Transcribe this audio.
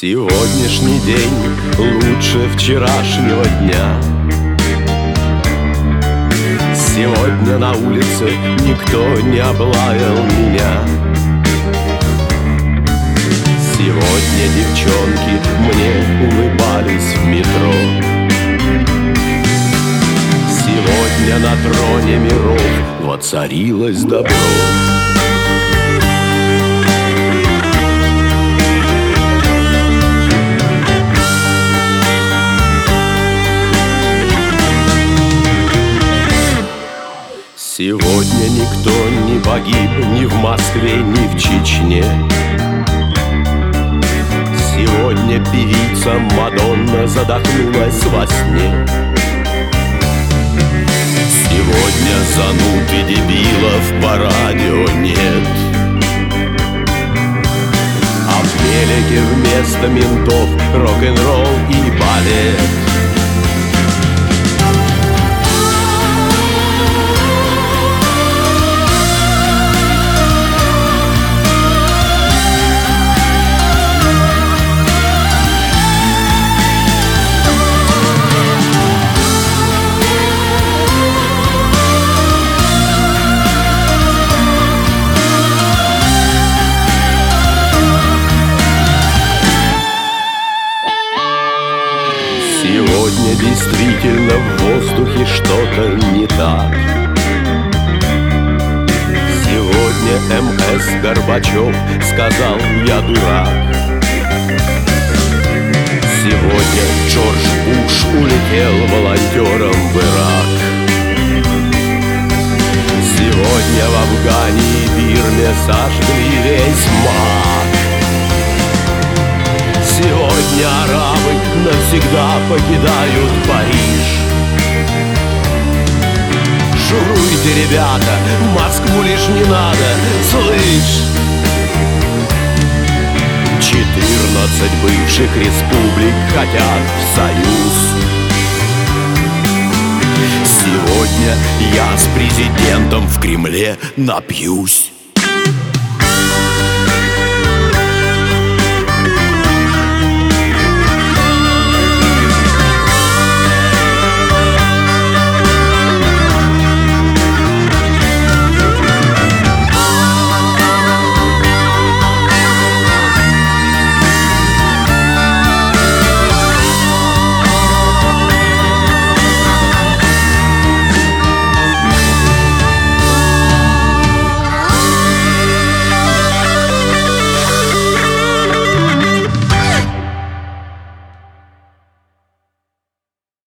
Сегодняшний день лучше вчерашнего дня. Сегодня на улице никто не облаял меня. Сегодня девчонки мне улыбались в метро. Сегодня на троне миров воцарилось добро. Сегодня никто не погиб ни в Москве, ни в Чечне. Сегодня певица Мадонна задохнулась во сне. Сегодня зануд и дебилов по радио нет, а в телеке вместо ментов рок-н-ролл и балет. Сегодня действительно в воздухе что-то не так. Сегодня МС Горбачев сказал: я дурак. Сегодня Джордж Буш улетел волонтером в Ирак. Сегодня в Афгане и Бирме сожгли весь мак. Сегодня арабы навсегда покидают Париж. Шуруйте, ребята, в Москву лишь не надо, слышь! 14 бывших республик хотят в союз. Сегодня я с президентом в Кремле напьюсь.